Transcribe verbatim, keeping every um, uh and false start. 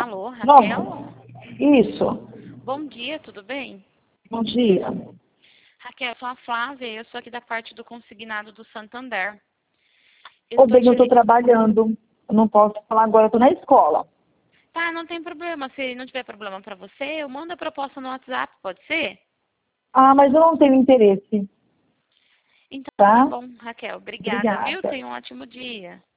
Alô, Não. Raquel? Isso. Bom dia, tudo bem? Bom dia. Raquel, eu sou a Flávia, eu sou aqui da parte do consignado do Santander. Eu Ô, tô bem, te eu estou li- trabalhando. Eu não posso falar agora, eu estou na escola. Tá, não tem problema. Se não tiver problema pra você, eu mando a proposta no WhatsApp, pode ser? Ah, mas eu não tenho interesse, Então tá tá? bom, Raquel. Obrigada, viu? Obrigada. Tenha um ótimo dia.